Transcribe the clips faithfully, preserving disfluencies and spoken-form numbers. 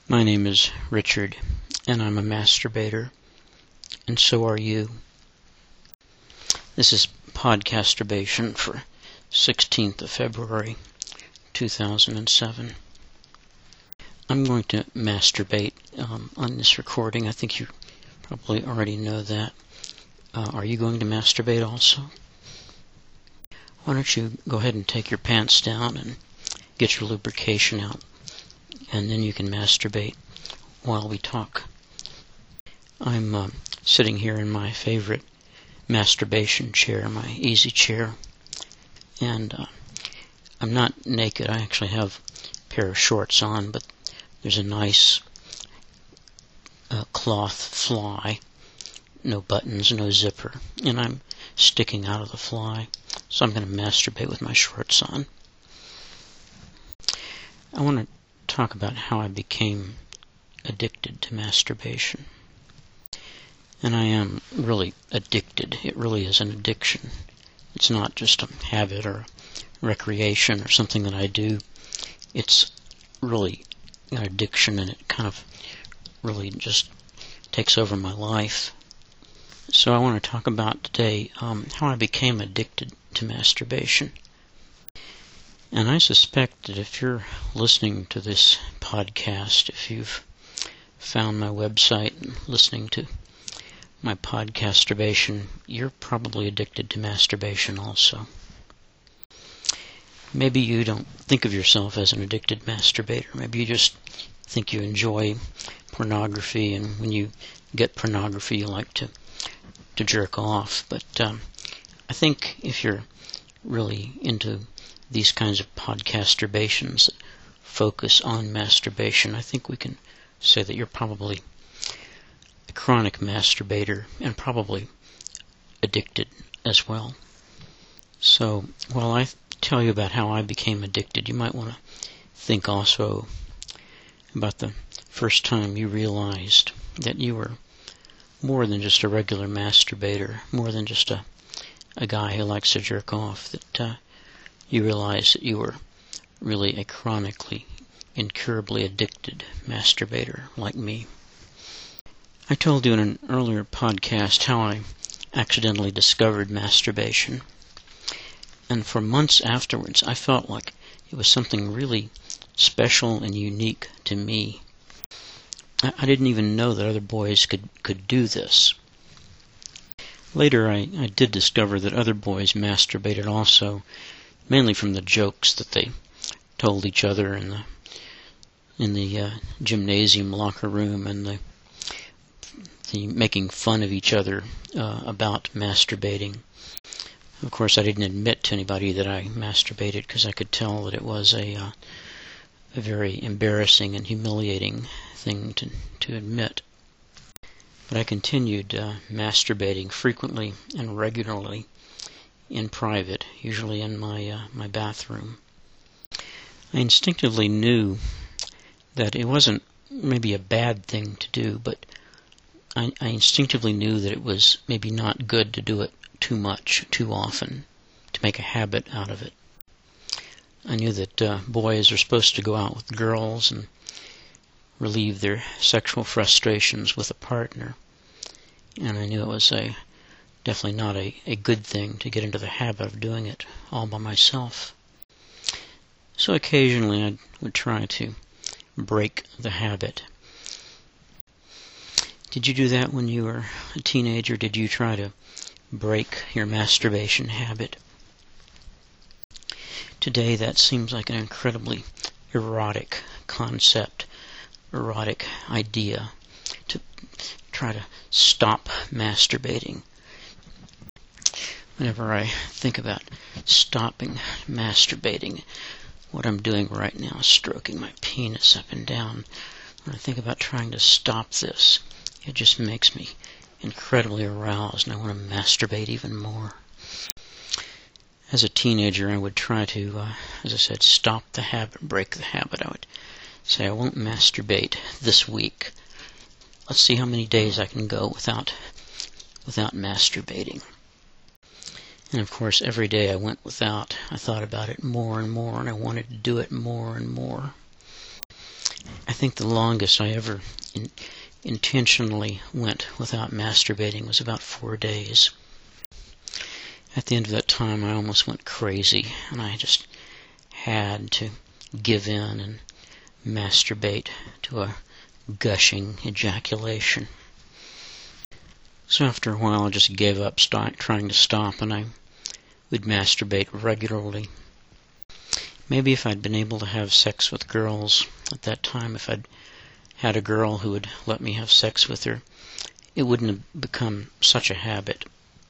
My name is Richard, and I'm a masturbator, and so are you. This is podcasturbation for sixteenth of February, two thousand seven. I'm going to masturbate um, on this recording. I think you probably already know that. Uh, are you going to masturbate also? Why don't you go ahead and take your pants down and get your lubrication out, and then you can masturbate while we talk. I'm uh, sitting here in my favorite masturbation chair, my easy chair, and uh, I'm not naked. I actually have a pair of shorts on, but there's a nice uh, cloth fly, no buttons, no zipper, and I'm sticking out of the fly, so I'm going to masturbate with my shorts on. I want to talk about how I became addicted to masturbation. And I am really addicted. It really is an addiction. It's not just a habit or recreation or something that I do. It's really an addiction, and it kind of really just takes over my life. So I want to talk about today um, how I became addicted to masturbation. And I suspect that if you're listening to this podcast, if you've found my website and listening to my podcasturbation, you're probably addicted to masturbation also. Maybe you don't think of yourself as an addicted masturbator. Maybe you just think you enjoy pornography, and when you get pornography you like to, to jerk off. But um, I think if you're really into these kinds of podcasturbations that focus on masturbation, I think we can say that you're probably a chronic masturbator and probably addicted as well. So while I tell you about how I became addicted, you might want to think also about the first time you realized that you were more than just a regular masturbator, more than just a, a guy who likes to jerk off, that uh, you realize that you were really a chronically, incurably addicted masturbator like me. I told you in an earlier podcast how I accidentally discovered masturbation, and for months afterwards I felt like it was something really special and unique to me. I, I didn't even know that other boys could, could do this. Later I, I did discover that other boys masturbated also, mainly from the jokes that they told each other in the in the uh, gymnasium locker room, and the the making fun of each other uh, about masturbating. Of course, I didn't admit to anybody that I masturbated because I could tell that it was a uh, a very embarrassing and humiliating thing to to admit. But I continued uh, masturbating frequently and regularly in private, usually in my uh, my bathroom. I instinctively knew that it wasn't maybe a bad thing to do, but I, I instinctively knew that it was maybe not good to do it too much, too often, to make a habit out of it. I knew that uh, boys are supposed to go out with girls and relieve their sexual frustrations with a partner, and I knew it was a definitely not a, a good thing to get into the habit of doing it all by myself. So occasionally I would try to break the habit. Did you do that when you were a teenager? Did you try to break your masturbation habit? Today that seems like an incredibly erotic concept, erotic idea, to try to stop masturbating. Whenever I think about stopping masturbating, what I'm doing right now is stroking my penis up and down. When I think about trying to stop this, it just makes me incredibly aroused, and I want to masturbate even more. As a teenager, I would try to, uh, as I said, stop the habit, break the habit. I would say, I won't masturbate this week. Let's see how many days I can go without, without masturbating. And of course, every day I went without, I thought about it more and more, and I wanted to do it more and more. I think the longest I ever in, intentionally went without masturbating was about four days. At the end of that time, I almost went crazy, and I just had to give in and masturbate to a gushing ejaculation. So after a while, I just gave up st- trying to stop, and I would masturbate regularly. Maybe if I'd been able to have sex with girls at that time, if I'd had a girl who would let me have sex with her, it wouldn't have become such a habit.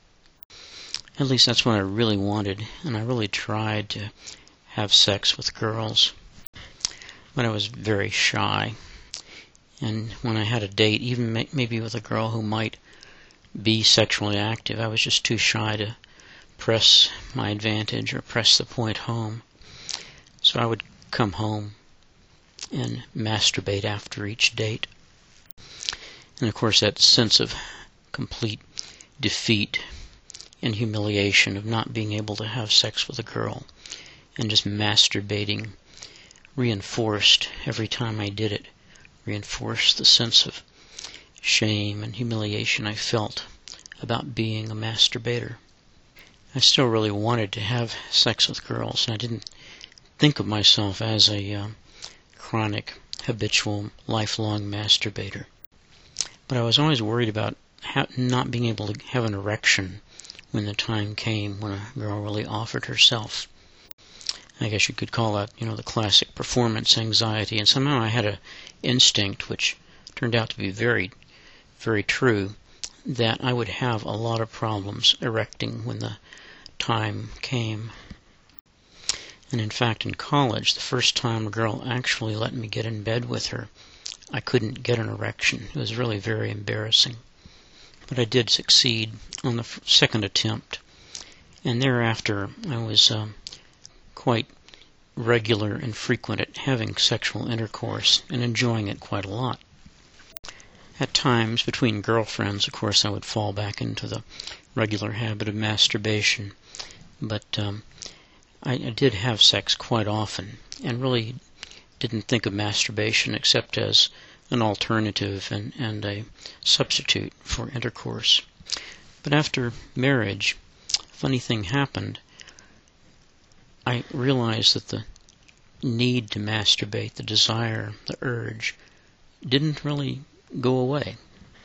At least that's what I really wanted, and I really tried to have sex with girls. But I was very shy, and when I had a date, even ma- maybe with a girl who might be sexually active, I was just too shy to press my advantage or press the point home. So I would come home and masturbate after each date. And of course that sense of complete defeat and humiliation of not being able to have sex with a girl and just masturbating reinforced every time I did it, reinforced the sense of shame and humiliation I felt about being a masturbator. I still really wanted to have sex with girls, and I didn't think of myself as a uh, chronic, habitual, lifelong masturbator. But I was always worried about ha- not being able to have an erection when the time came when a girl really offered herself. I guess you could call that, you know, the classic performance anxiety. And somehow I had an instinct, which turned out to be very, very true, that I would have a lot of problems erecting when the time came. And in fact, in college, the first time a girl actually let me get in bed with her, I couldn't get an erection. It was really very embarrassing. But I did succeed on the f- second attempt. And thereafter, I was um, quite regular and frequent at having sexual intercourse and enjoying it quite a lot. At times, between girlfriends, of course, I would fall back into the regular habit of masturbation. But um, I, I did have sex quite often and really didn't think of masturbation except as an alternative and, and a substitute for intercourse. But after marriage, a funny thing happened. I realized that the need to masturbate, the desire, the urge, didn't really go away.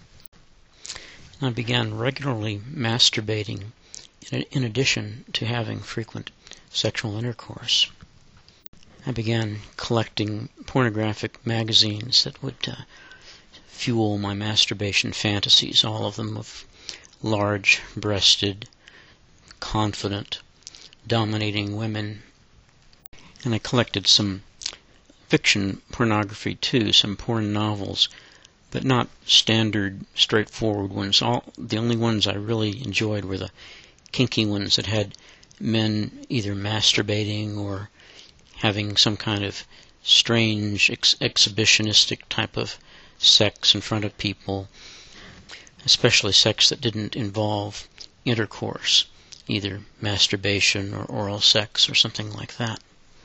And I began regularly masturbating in, in addition to having frequent sexual intercourse. I began collecting pornographic magazines that would uh, fuel my masturbation fantasies, all of them of large-breasted, confident, dominating women. And I collected some fiction pornography too, some porn novels, but not standard, straightforward ones. All the only ones I really enjoyed were the kinky ones that had men either masturbating or having some kind of strange ex- exhibitionistic type of sex in front of people, especially sex that didn't involve intercourse, either masturbation or oral sex or something like that.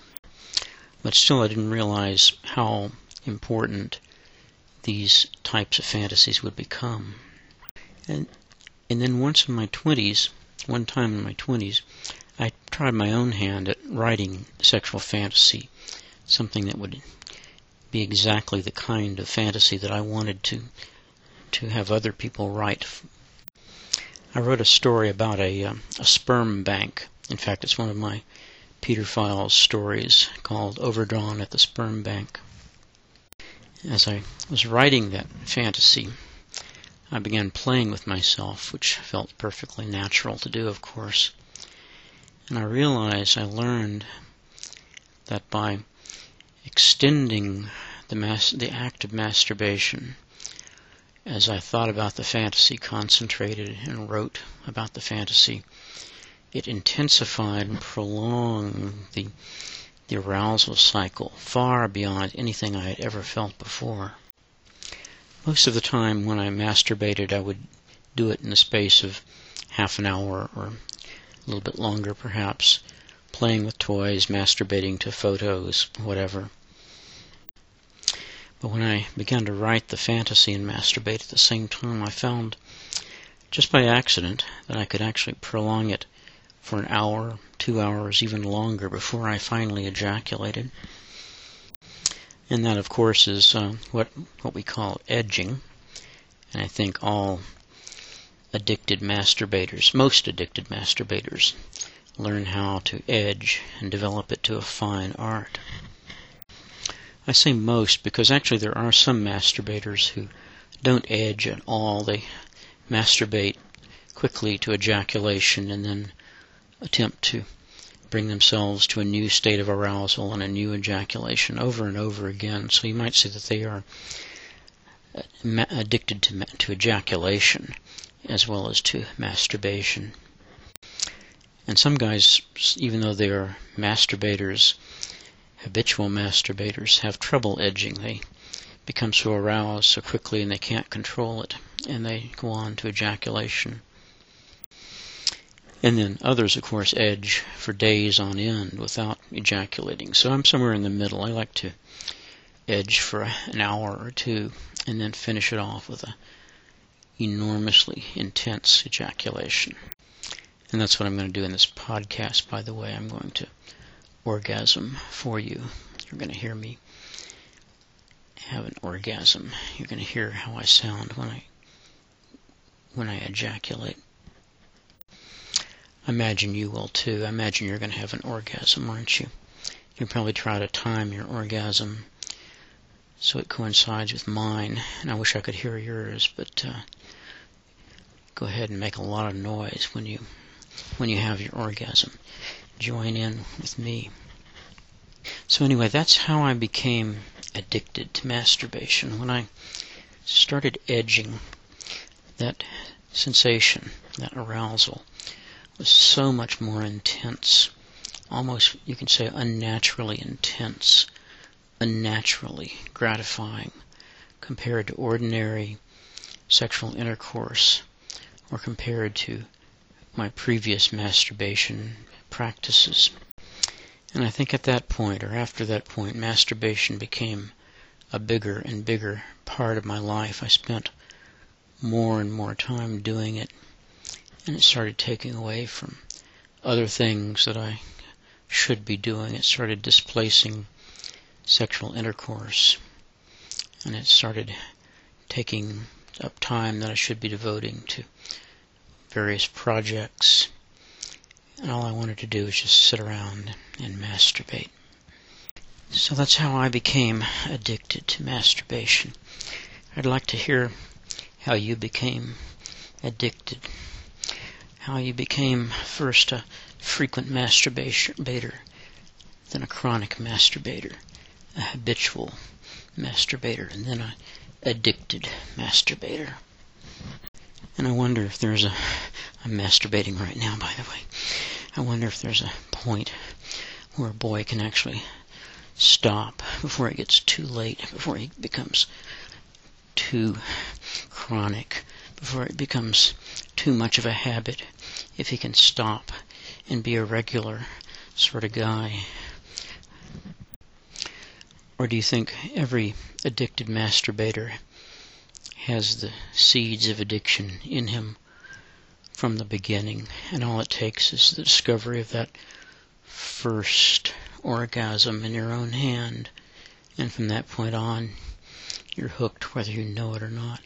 But still, I didn't realize how important these types of fantasies would become. And and then once in my twenties, one time in my twenties, I tried my own hand at writing sexual fantasy, something that would be exactly the kind of fantasy that I wanted to to have other people write. I wrote a story about a, um, a sperm bank. In fact, it's one of my Peter Files stories called Overdrawn at the Sperm Bank. As I was writing that fantasy, I began playing with myself, which felt perfectly natural to do, of course. And I realized, I learned that by extending the mas- the act of masturbation, as I thought about the fantasy, concentrated and wrote about the fantasy, it intensified and prolonged the, the arousal cycle far beyond anything I had ever felt before. Most of the time when I masturbated, I would do it in the space of half an hour or a little bit longer perhaps, playing with toys, masturbating to photos, whatever. But when I began to write the fantasy and masturbate at the same time, I found, just by accident, that I could actually prolong it for an hour, two hours, even longer before I finally ejaculated. And that, of course, is uh, what, what we call edging. And I think all addicted masturbators, most addicted masturbators, learn how to edge and develop it to a fine art. I say most because actually there are some masturbators who don't edge at all. They masturbate quickly to ejaculation and then attempt to bring themselves to a new state of arousal and a new ejaculation over and over again. So you might say that they are addicted to, to ejaculation as well as to masturbation. And some guys, even though they are masturbators, habitual masturbators, have trouble edging. They become so aroused so quickly and they can't control it, and they go on to ejaculation. And then others, of course, edge for days on end without ejaculating. So I'm somewhere in the middle. I like to edge for an hour or two and then finish it off with a enormously intense ejaculation. And that's what I'm going to do in this podcast, by the way. I'm going to orgasm for you. You're going to hear me have an orgasm. You're going to hear how I sound when I when I ejaculate. I imagine you will too. I imagine you're going to have an orgasm, aren't you? You'll probably try to time your orgasm so it coincides with mine. And I wish I could hear yours, but uh, go ahead and make a lot of noise when you when you have your orgasm. Join in with me. So anyway, that's how I became addicted to masturbation. When I started edging, that sensation, that arousal, was so much more intense, almost, you can say, unnaturally intense, unnaturally gratifying, compared to ordinary sexual intercourse, or compared to my previous masturbation practices. And I think at that point, or after that point, masturbation became a bigger and bigger part of my life. I spent more and more time doing it, and it started taking away from other things that I should be doing. It started displacing sexual intercourse, and it started taking up time that I should be devoting to various projects. And all I wanted to do was just sit around and masturbate. So that's how I became addicted to masturbation. I'd like to hear how you became addicted. How you became first a frequent masturbator, then a chronic masturbator, a habitual masturbator, and then a addicted masturbator. And I wonder if there's a... I'm masturbating right now, by the way. I wonder if there's a point where a boy can actually stop before it gets too late, before he becomes too chronic, before it becomes too much of a habit, if he can stop and be a regular sort of guy. Or do you think every addicted masturbator has the seeds of addiction in him from the beginning, and all it takes is the discovery of that first orgasm in your own hand, and from that point on, you're hooked whether you know it or not?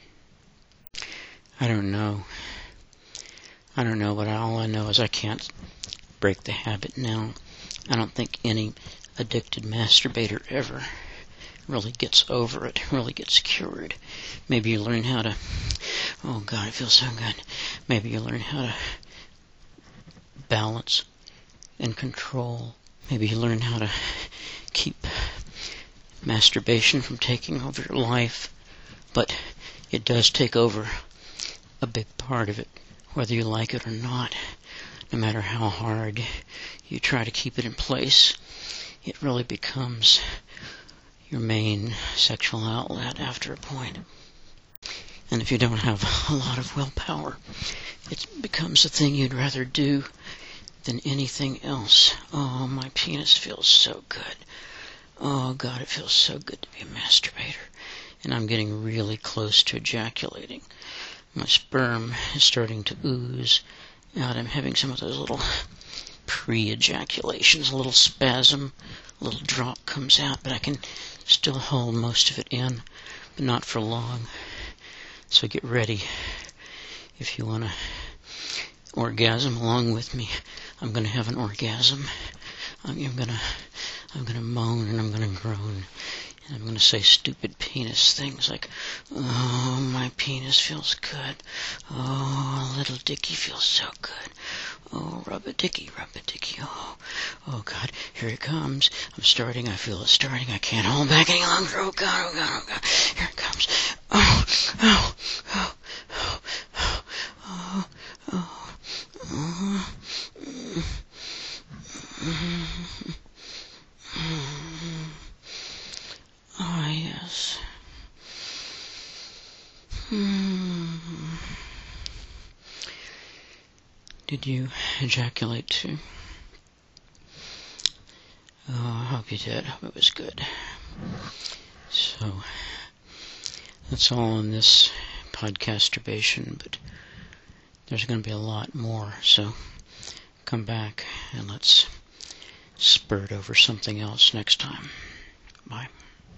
I don't know. I don't know, but all I know is I can't break the habit now. I don't think any addicted masturbator ever really gets over it, really gets cured. Maybe you learn how to, oh God, it feels so good. Maybe you learn how to balance and control. Maybe you learn how to keep masturbation from taking over your life. But it does take over a big part of it, whether you like it or not. No matter how hard you try to keep it in place, it really becomes your main sexual outlet after a point. And if you don't have a lot of willpower, it becomes a thing you'd rather do than anything else. Oh, my penis feels so good. Oh, God, it feels so good to be a masturbator. And I'm getting really close to ejaculating. My sperm is starting to ooze out. I'm having some of those little pre-ejaculations, a little spasm, a little drop comes out, but I can still hold most of it in, but not for long. So get ready. If you want to orgasm along with me, I'm going to have an orgasm. I'm going to I'm going to moan and I'm going to groan. And I'm going to say stupid penis things like, oh, my penis feels good. Oh, little dicky feels so good. Oh, rub a dicky, rub a dicky. Oh, oh, God, here it comes. I'm starting. I feel it starting. I can't hold back any longer. Oh, God, oh, God, oh, God. Here it comes. Oh, oh, oh, oh, oh, oh, oh, oh. Oh, yes. Hmm. Did you ejaculate too? Oh, I hope you did. I hope it was good. So, that's all on this podcasturbation, but there's going to be a lot more, so come back and let's spurt over something else next time. Bye.